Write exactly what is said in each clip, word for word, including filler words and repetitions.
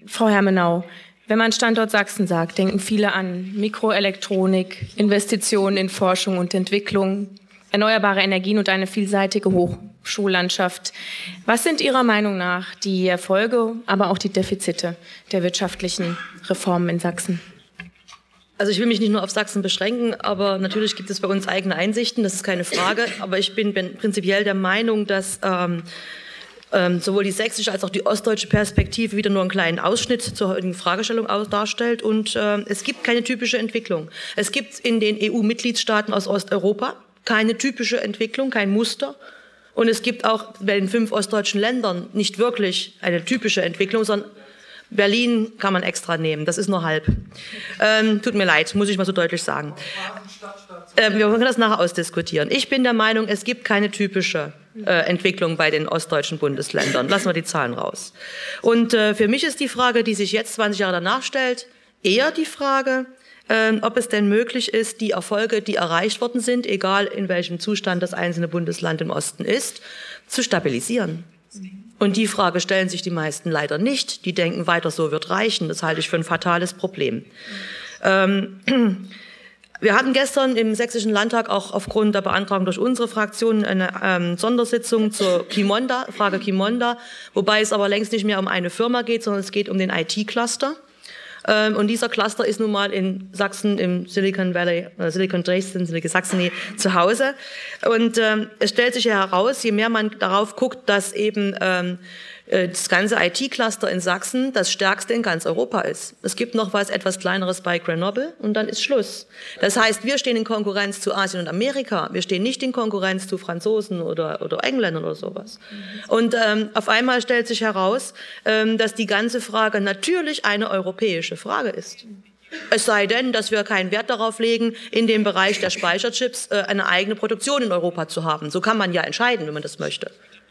Frau Hermenau, wenn man Standort Sachsen sagt, denken viele an Mikroelektronik, Investitionen in Forschung und Entwicklung, erneuerbare Energien und eine vielseitige Hochschullandschaft. Was sind Ihrer Meinung nach die Erfolge, aber auch die Defizite der wirtschaftlichen Reformen in Sachsen? Also ich will mich nicht nur auf Sachsen beschränken, aber natürlich gibt es bei uns eigene Einsichten, das ist keine Frage. Aber ich bin, bin prinzipiell der Meinung, dass ähm, ähm, sowohl die sächsische als auch die ostdeutsche Perspektive wieder nur einen kleinen Ausschnitt zur heutigen Fragestellung aus, darstellt. Und äh, es gibt keine typische Entwicklung. Es gibt in den E U-Mitgliedstaaten aus Osteuropa keine typische Entwicklung, kein Muster. Und es gibt auch bei den fünf ostdeutschen Ländern nicht wirklich eine typische Entwicklung, sondern Berlin kann man extra nehmen, das ist nur halb. Ähm, tut mir leid, muss ich mal so deutlich sagen. Ähm, wir können das nachher ausdiskutieren. Ich bin der Meinung, es gibt keine typische äh, Entwicklung bei den ostdeutschen Bundesländern. Lassen wir die Zahlen raus. Und äh, für mich ist die Frage, die sich jetzt zwanzig Jahre danach stellt, eher die Frage, äh, ob es denn möglich ist, die Erfolge, die erreicht worden sind, egal in welchem Zustand das einzelne Bundesland im Osten ist, zu stabilisieren. Und die Frage stellen sich die meisten leider nicht. Die denken, weiter so wird reichen. Das halte ich für ein fatales Problem. Ähm, wir hatten gestern im Sächsischen Landtag auch aufgrund der Beantragung durch unsere Fraktion eine ähm, Sondersitzung zur Qimonda, Frage Qimonda, wobei es aber längst nicht mehr um eine Firma geht, sondern es geht um den I T-Cluster. Ähm, und dieser Cluster ist nun mal in Sachsen, im Silicon Valley, äh, Silicon Dresden, Silicon Saxony zu Hause. Und ähm, es stellt sich ja heraus, je mehr man darauf guckt, dass eben ähm, das ganze I T-Cluster in Sachsen das stärkste in ganz Europa ist. Es gibt noch was etwas Kleineres bei Grenoble und dann ist Schluss. Das heißt, wir stehen in Konkurrenz zu Asien und Amerika. Wir stehen nicht in Konkurrenz zu Franzosen oder, oder Engländern oder sowas. Und ähm, auf einmal stellt sich heraus, ähm, dass die ganze Frage natürlich eine europäische Frage ist. Es sei denn, dass wir keinen Wert darauf legen, in dem Bereich der Speicherchips äh, eine eigene Produktion in Europa zu haben. So kann man ja entscheiden, wenn man das möchte.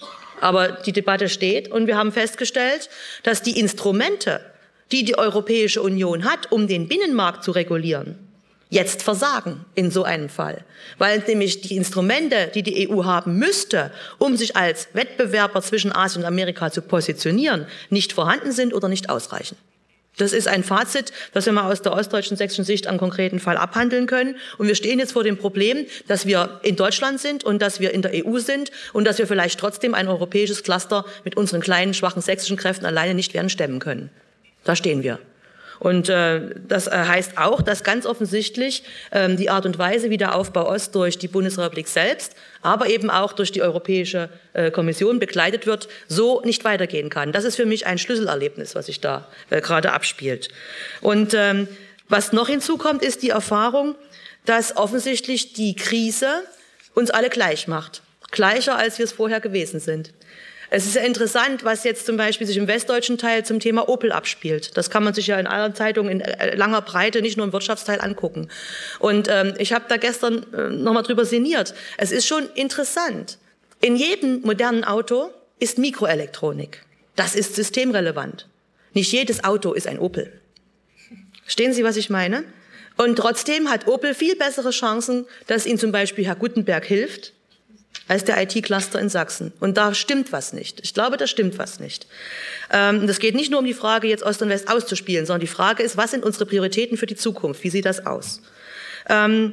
Aber die Debatte steht und wir haben festgestellt, dass die Instrumente, die die Europäische Union hat, um den Binnenmarkt zu regulieren, jetzt versagen in so einem Fall. Weil nämlich die Instrumente, die die E U haben müsste, um sich als Wettbewerber zwischen Asien und Amerika zu positionieren, nicht vorhanden sind oder nicht ausreichen. Das ist ein Fazit, das wir mal aus der ostdeutschen, sächsischen Sicht am konkreten Fall abhandeln können. Und wir stehen jetzt vor dem Problem, dass wir in Deutschland sind und dass wir in der E U sind und dass wir vielleicht trotzdem ein europäisches Cluster mit unseren kleinen, schwachen sächsischen Kräften alleine nicht werden stemmen können. Da stehen wir. Und äh, das äh, heißt auch, dass ganz offensichtlich ähm, die Art und Weise, wie der Aufbau Ost durch die Bundesrepublik selbst, aber eben auch durch die Europäische äh, Kommission begleitet wird, so nicht weitergehen kann. Das ist für mich ein Schlüsselerlebnis, was sich da äh, gerade abspielt. Und ähm, was noch hinzukommt, ist die Erfahrung, dass offensichtlich die Krise uns alle gleich macht. Gleicher, als wir es vorher gewesen sind. Es ist ja interessant, was jetzt zum Beispiel sich im westdeutschen Teil zum Thema Opel abspielt. Das kann man sich ja in allen Zeitungen in langer Breite, nicht nur im Wirtschaftsteil, angucken. Und ähm, ich habe da gestern äh, nochmal drüber sinniert. Es ist schon interessant. In jedem modernen Auto ist Mikroelektronik. Das ist systemrelevant. Nicht jedes Auto ist ein Opel. Verstehen Sie, was ich meine? Und trotzdem hat Opel viel bessere Chancen, dass Ihnen zum Beispiel Herr Guttenberg hilft, als der I T-Cluster in Sachsen. Und da stimmt was nicht. Ich glaube, da stimmt was nicht. Ähm, das geht nicht nur um die Frage, jetzt Ost und West auszuspielen, sondern die Frage ist, was sind unsere Prioritäten für die Zukunft? Wie sieht das aus? Ähm,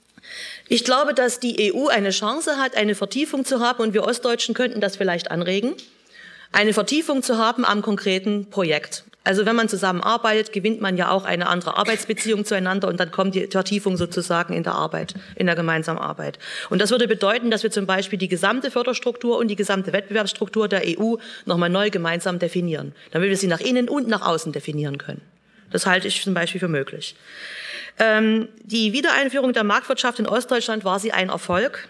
ich glaube, dass die E U eine Chance hat, eine Vertiefung zu haben, und wir Ostdeutschen könnten das vielleicht anregen, eine Vertiefung zu haben am konkreten Projekt. Also wenn man zusammenarbeitet, gewinnt man ja auch eine andere Arbeitsbeziehung zueinander und dann kommt die Vertiefung sozusagen in der Arbeit, in der gemeinsamen Arbeit. Und das würde bedeuten, dass wir zum Beispiel die gesamte Förderstruktur und die gesamte Wettbewerbsstruktur der E U nochmal neu gemeinsam definieren, damit wir sie nach innen und nach außen definieren können. Das halte ich zum Beispiel für möglich. Ähm, die Wiedereinführung der Marktwirtschaft in Ostdeutschland, war sie ein Erfolg?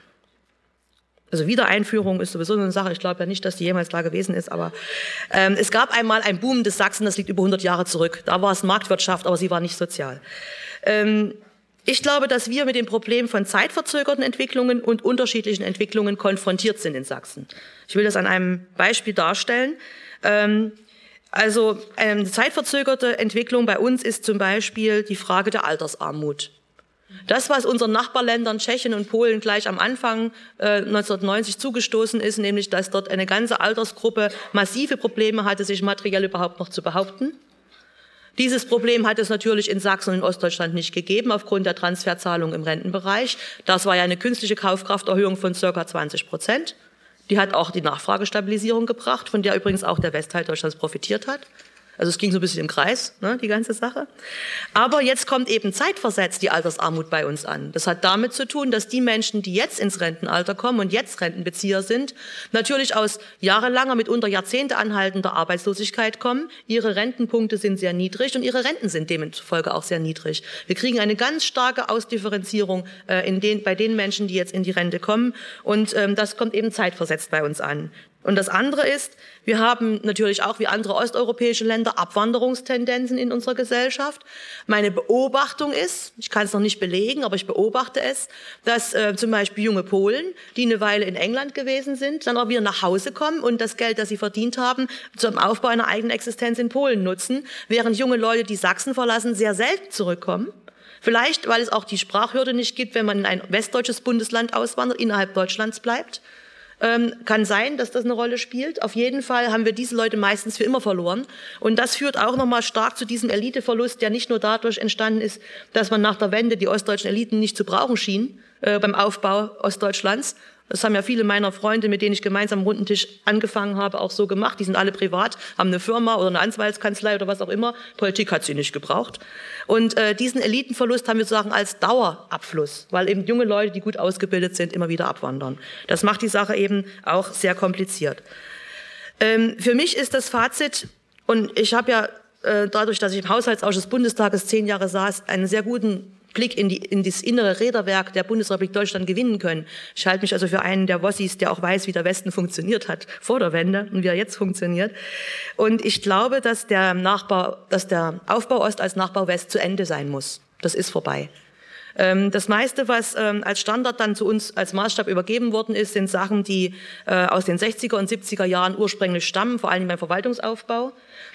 Also Wiedereinführung ist sowieso eine Sache, ich glaube ja nicht, dass die jemals da gewesen ist, aber ähm, es gab einmal ein Boom des Sachsen, das liegt über hundert Jahre zurück. Da war es Marktwirtschaft, aber sie war nicht sozial. Ähm, ich glaube, dass wir mit dem Problem von zeitverzögerten Entwicklungen und unterschiedlichen Entwicklungen konfrontiert sind in Sachsen. Ich will das an einem Beispiel darstellen. Ähm, also eine zeitverzögerte Entwicklung bei uns ist zum Beispiel die Frage der Altersarmut. Das, was unseren Nachbarländern Tschechien und Polen gleich am Anfang äh, neunzehnhundertneunzig zugestoßen ist, nämlich dass dort eine ganze Altersgruppe massive Probleme hatte, sich materiell überhaupt noch zu behaupten, Dieses Problem hat es natürlich in Sachsen und in Ostdeutschland nicht gegeben, aufgrund der Transferzahlung im Rentenbereich. Das war ja eine künstliche Kaufkrafterhöhung von ca. zwanzig Prozent. Die hat auch die Nachfragestabilisierung gebracht, von der übrigens auch der Westteil Deutschlands profitiert hat. Also es ging so ein bisschen im Kreis, ne, die ganze Sache. Aber jetzt kommt eben zeitversetzt die Altersarmut bei uns an. Das hat damit zu tun, dass die Menschen, die jetzt ins Rentenalter kommen und jetzt Rentenbezieher sind, natürlich aus jahrelanger, mitunter Jahrzehnte anhaltender Arbeitslosigkeit kommen. Ihre Rentenpunkte sind sehr niedrig und ihre Renten sind demzufolge auch sehr niedrig. Wir kriegen eine ganz starke Ausdifferenzierung äh, in den, bei den Menschen, die jetzt in die Rente kommen. Und ähm, das kommt eben zeitversetzt bei uns an. Und das andere ist, wir haben natürlich auch wie andere osteuropäische Länder Abwanderungstendenzen in unserer Gesellschaft. Meine Beobachtung ist, ich kann es noch nicht belegen, aber ich beobachte es, dass äh, zum Beispiel junge Polen, die eine Weile in England gewesen sind, dann auch wieder nach Hause kommen und das Geld, das sie verdient haben, zum Aufbau einer eigenen Existenz in Polen nutzen, während junge Leute, die Sachsen verlassen, sehr selten zurückkommen. Vielleicht, weil es auch die Sprachhürde nicht gibt, wenn man in ein westdeutsches Bundesland auswandert, innerhalb Deutschlands bleibt. Ähm, kann sein, dass das eine Rolle spielt. Auf jeden Fall haben wir diese Leute meistens für immer verloren. Und das führt auch nochmal stark zu diesem Eliteverlust, der nicht nur dadurch entstanden ist, dass man nach der Wende die ostdeutschen Eliten nicht zu brauchen schien äh, beim Aufbau Ostdeutschlands. Das haben ja viele meiner Freunde, mit denen ich gemeinsam am runden Tisch angefangen habe, auch so gemacht. Die sind alle privat, haben eine Firma oder eine Anwaltskanzlei oder was auch immer. Politik hat sie nicht gebraucht. Und äh, diesen Elitenverlust haben wir sozusagen als Dauerabfluss, weil eben junge Leute, die gut ausgebildet sind, immer wieder abwandern. Das macht die Sache eben auch sehr kompliziert. Ähm, für mich ist das Fazit, und ich habe ja äh, dadurch, dass ich im Haushaltsausschuss des Bundestages zehn Jahre saß, einen sehr guten Blick in, die, in das innere Räderwerk der Bundesrepublik Deutschland gewinnen können. Ich halte mich also für einen der Wossis, der auch weiß, wie der Westen funktioniert hat vor der Wende und wie er jetzt funktioniert. Und ich glaube, dass der Nachbau, dass der Aufbau Ost als Nachbau West zu Ende sein muss. Das ist vorbei. Das meiste, was als Standard dann zu uns als Maßstab übergeben worden ist, sind Sachen, die aus den sechziger und siebziger Jahren ursprünglich stammen, vor allem beim Verwaltungsaufbau.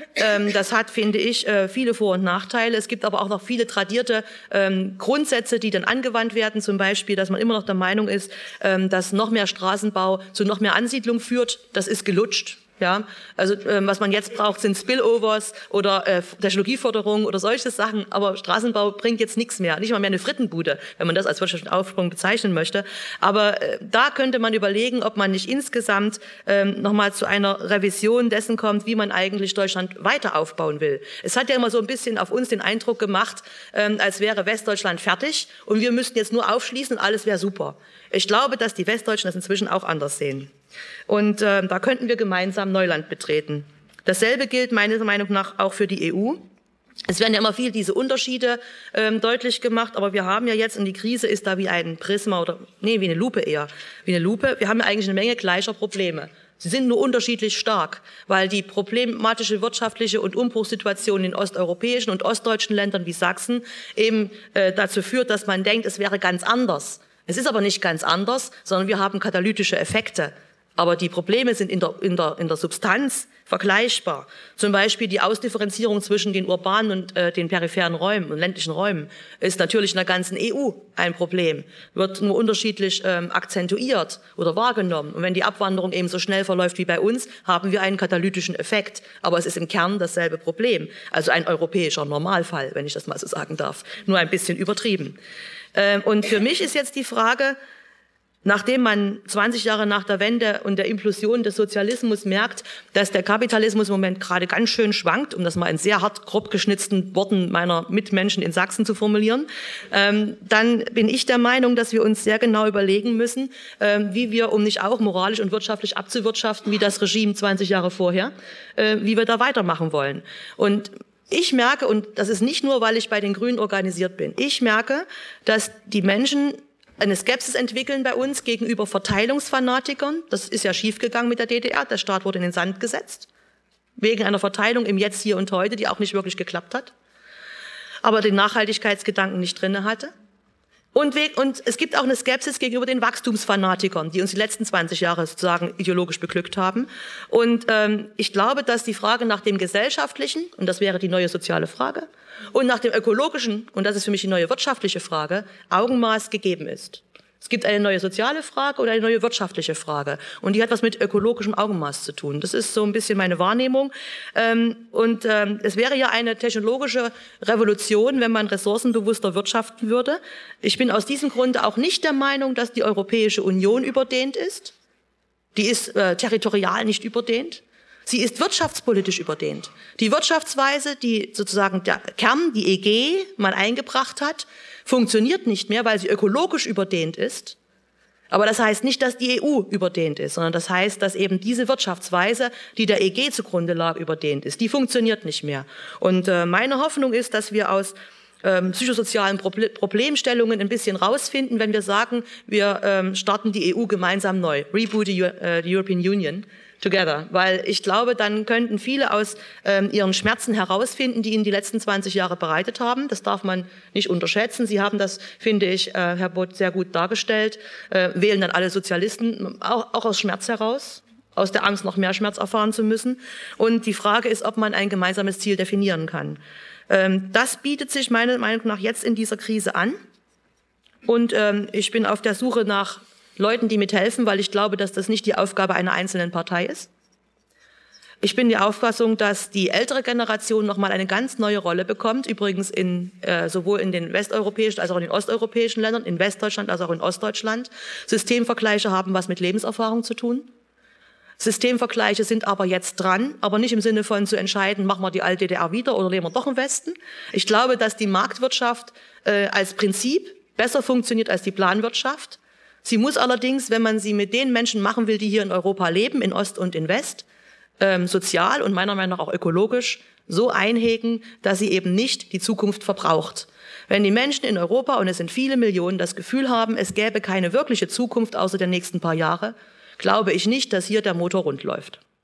Das hat, finde ich, viele Vor- und Nachteile. Es gibt aber auch noch viele tradierte Grundsätze, die dann angewandt werden. Zum Beispiel, dass man immer noch der Meinung ist, dass noch mehr Straßenbau zu noch mehr Ansiedlung führt. Das ist gelutscht. Ja, also ähm, was man jetzt braucht, sind Spillovers oder äh, Technologieförderung oder solche Sachen, aber Straßenbau bringt jetzt nichts mehr, nicht mal mehr eine Frittenbude, wenn man das als wirtschaftlichen Aufschwung bezeichnen möchte. Aber äh, da könnte man überlegen, ob man nicht insgesamt ähm, nochmal zu einer Revision dessen kommt, wie man eigentlich Deutschland weiter aufbauen will. Es hat ja immer so ein bisschen auf uns den Eindruck gemacht, ähm, als wäre Westdeutschland fertig und wir müssten jetzt nur aufschließen und alles wäre super. Ich glaube, dass die Westdeutschen das inzwischen auch anders sehen. Und äh, da könnten wir gemeinsam Neuland betreten. Dasselbe gilt meiner Meinung nach auch für die E U. Es werden ja immer viel diese Unterschiede ähm, deutlich gemacht, aber wir haben ja jetzt, und die Krise ist da wie ein Prisma oder, nee, wie eine Lupe eher, wie eine Lupe. Wir haben ja eigentlich eine Menge gleicher Probleme. Sie sind nur unterschiedlich stark, weil die problematische wirtschaftliche und Umbruchssituation in osteuropäischen und ostdeutschen Ländern wie Sachsen eben äh, dazu führt, dass man denkt, es wäre ganz anders. Es ist aber nicht ganz anders, sondern wir haben katalytische Effekte. Aber die Probleme sind in der, in der, in der Substanz vergleichbar. Zum Beispiel die Ausdifferenzierung zwischen den urbanen und äh, den peripheren Räumen und ländlichen Räumen ist natürlich in der ganzen E U ein Problem, wird nur unterschiedlich ähm, akzentuiert oder wahrgenommen. Und wenn die Abwanderung eben so schnell verläuft wie bei uns, haben wir einen katalytischen Effekt. Aber es ist im Kern dasselbe Problem. Also ein europäischer Normalfall, wenn ich das mal so sagen darf. Nur ein bisschen übertrieben. Ähm, und für mich ist jetzt die Frage, nachdem man zwanzig Jahre nach der Wende und der Implosion des Sozialismus merkt, dass der Kapitalismus im Moment gerade ganz schön schwankt, um das mal in sehr hart grob geschnitzten Worten meiner Mitmenschen in Sachsen zu formulieren, ähm, dann bin ich der Meinung, dass wir uns sehr genau überlegen müssen, ähm, wie wir, um nicht auch moralisch und wirtschaftlich abzuwirtschaften, wie das Regime zwanzig Jahre vorher, äh, wie wir da weitermachen wollen. Und ich merke, und das ist nicht nur, weil ich bei den Grünen organisiert bin, ich merke, dass die Menschen eine Skepsis entwickeln bei uns gegenüber Verteilungsfanatikern. Das ist ja schiefgegangen mit der D D R. Der Staat wurde in den Sand gesetzt. Wegen einer Verteilung im Jetzt, Hier und Heute, die auch nicht wirklich geklappt hat. Aber den Nachhaltigkeitsgedanken nicht drinne hatte. Und, und es gibt auch eine Skepsis gegenüber den Wachstumsfanatikern, die uns die letzten zwanzig Jahre sozusagen ideologisch beglückt haben. Und ähm, ich glaube, dass die Frage nach dem Gesellschaftlichen, und das wäre die neue soziale Frage, und nach dem Ökologischen, und das ist für mich die neue wirtschaftliche Frage, Augenmaß gegeben ist. Es gibt eine neue soziale Frage und eine neue wirtschaftliche Frage. Und die hat was mit ökologischem Augenmaß zu tun. Das ist so ein bisschen meine Wahrnehmung. Und es wäre ja eine technologische Revolution, wenn man ressourcenbewusster wirtschaften würde. Ich bin aus diesem Grunde auch nicht der Meinung, dass die Europäische Union überdehnt ist. Die ist äh, territorial nicht überdehnt. Sie ist wirtschaftspolitisch überdehnt. Die Wirtschaftsweise, die sozusagen der Kern, die E G, mal eingebracht hat, funktioniert nicht mehr, weil sie ökologisch überdehnt ist. Aber das heißt nicht, dass die E U überdehnt ist, sondern das heißt, dass eben diese Wirtschaftsweise, die der E G zugrunde lag, überdehnt ist. Die funktioniert nicht mehr. Und äh, meine Hoffnung ist, dass wir aus ähm, psychosozialen Proble- Problemstellungen ein bisschen rausfinden, wenn wir sagen, wir ähm, starten die E U gemeinsam neu. Reboot the, uh, the European Union. Together, weil ich glaube, dann könnten viele aus ähm, ihren Schmerzen herausfinden, die ihnen die letzten zwanzig Jahre bereitet haben. Das darf man nicht unterschätzen. Sie haben das, finde ich, äh, Herr Bot, sehr gut dargestellt. Äh, wählen dann alle Sozialisten, auch, auch aus Schmerz heraus, aus der Angst, noch mehr Schmerz erfahren zu müssen. Und die Frage ist, ob man ein gemeinsames Ziel definieren kann. Ähm, das bietet sich meiner Meinung nach jetzt in dieser Krise an. Und ähm, ich bin auf der Suche nach Leuten, die mithelfen, weil ich glaube, dass das nicht die Aufgabe einer einzelnen Partei ist. Ich bin der Auffassung, dass die ältere Generation nochmal eine ganz neue Rolle bekommt, übrigens in, äh, sowohl in den westeuropäischen als auch in den osteuropäischen Ländern, in Westdeutschland als auch in Ostdeutschland. Systemvergleiche haben was mit Lebenserfahrung zu tun. Systemvergleiche sind aber jetzt dran, aber nicht im Sinne von zu entscheiden, machen wir die alte D D R wieder oder leben wir doch im Westen. Ich glaube, dass die Marktwirtschaft äh, als Prinzip besser funktioniert als die Planwirtschaft. Sie muss allerdings, wenn man sie mit den Menschen machen will, die hier in Europa leben, in Ost und in West, ähm, sozial und meiner Meinung nach auch ökologisch, so einhegen, dass sie eben nicht die Zukunft verbraucht. Wenn die Menschen in Europa, und es sind viele Millionen, das Gefühl haben, es gäbe keine wirkliche Zukunft außer der nächsten paar Jahre, glaube ich nicht, dass hier der Motor rund läuft.